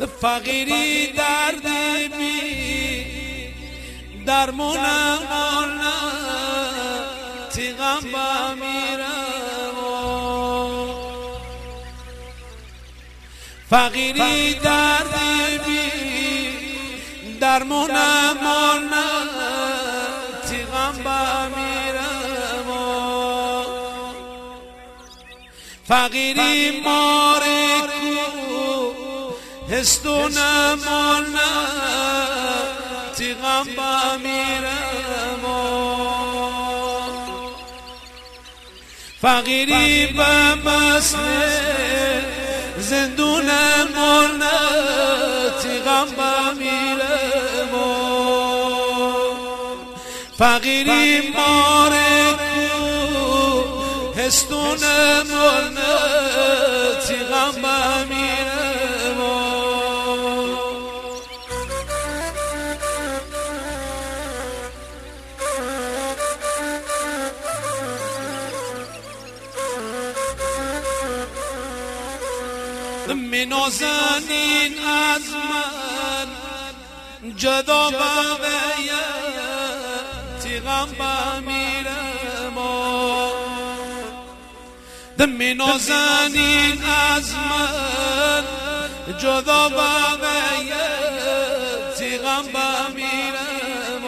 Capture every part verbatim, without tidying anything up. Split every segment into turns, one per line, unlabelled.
فقیری دردی بی درمونم آنه تیغم با میرم فقیری دردی بی درمونم آنه تیغم با میرم فقیری ماره کو هستونم آنه تیغم با میرم فقیری به مثل زندونم آنه تیغم با میرم فقیری ماره کو هستونم آنه تیغم با میرم منازنین از من جدا باویه تیغم با میرم منازنین از من جدا باویه تیغم با میرم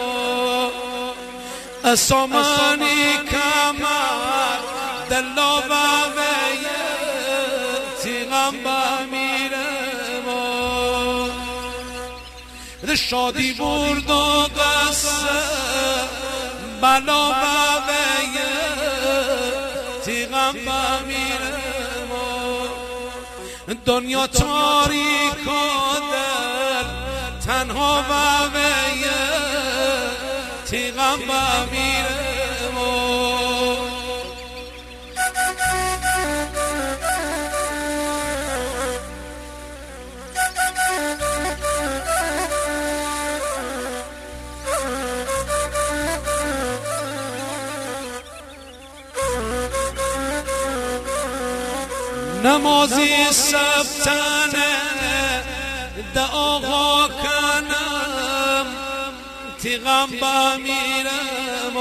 اسامانی کمر دلا باویه تیغم با میرم شادی برد و قصه بلا باویه تیغم با میرم دنیا تاریک و در تنها باویه تیغم با میرم نمازی سبتانه ده آقا کنم تیغم با میرم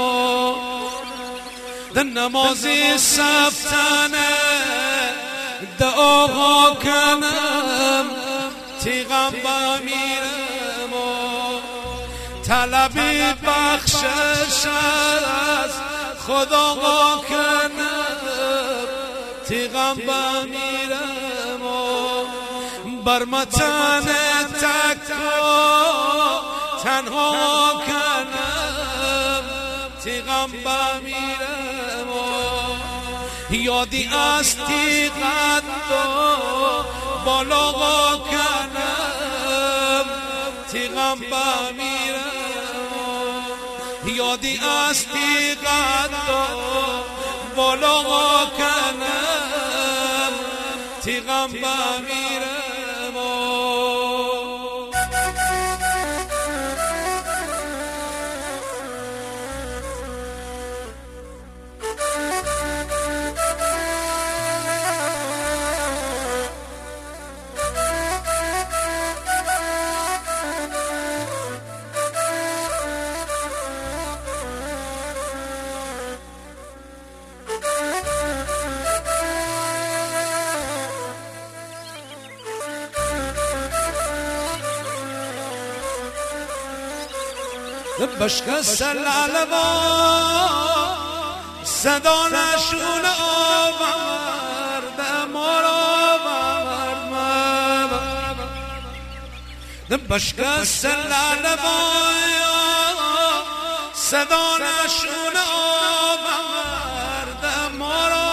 ده نمازی سبتانه ده آقا کنم تیغم با میرم طلبی بخشش از خدا کنم تیغم با میرم بر متن تکا تنها کنم تیغم با میرم یادی از تیغت بالا کنم تیغم با میرم یادی از تیغت بالا کنم تیغم با میرم بشکست لالبا صدا نشون آورد ما را آورد بشکست لالبا صدا نشون آورد ما را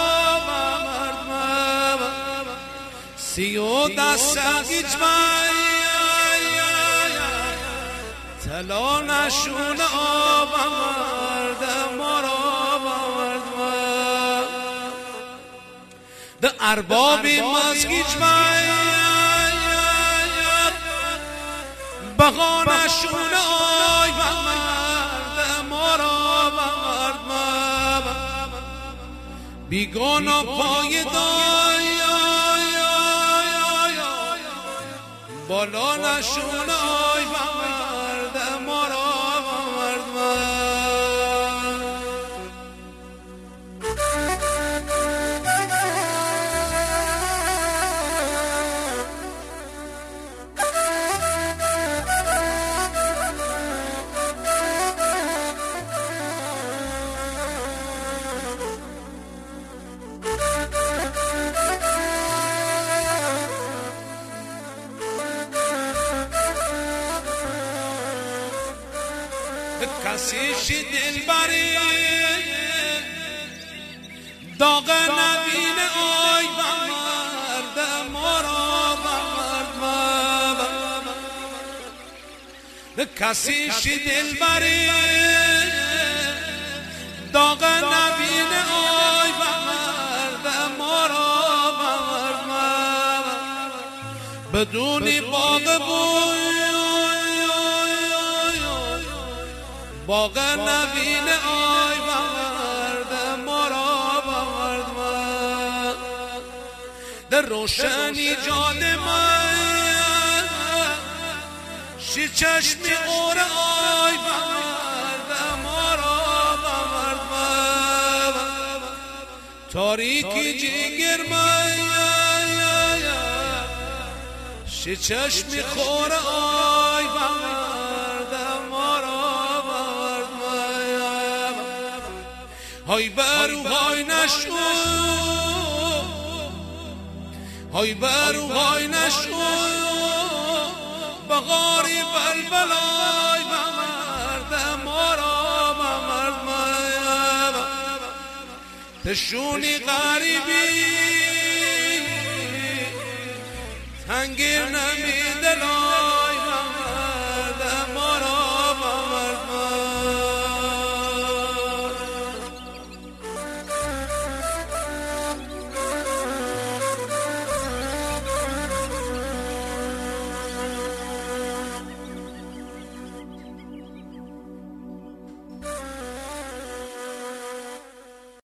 آورد سی و دست اجمعی تلا نشون آورد ما را آورد ده اربابی مسکیج باید بغا نشون آورد ما را آورد بیگانا پای دای بالا نشون آی بمرد ما را بمرد من کسیشی دل بری داغ نبین آی بمرد ما را بمرد کسیشی دل بری داغ نبین آی بمرد ما را بمرد بدونی باغ بوی باغ نبین آی بمرد ما را بمرد من در روشنی جان من شی چشمی اور آی بمرد ما را بمرد من تاریکی جگر من شی چشمی خور آی بمرد ما را های برو های نشو های برو های نشو بغاری بلبلای بمرد ما را بمرد من تشونی غریبی تنگیر نمی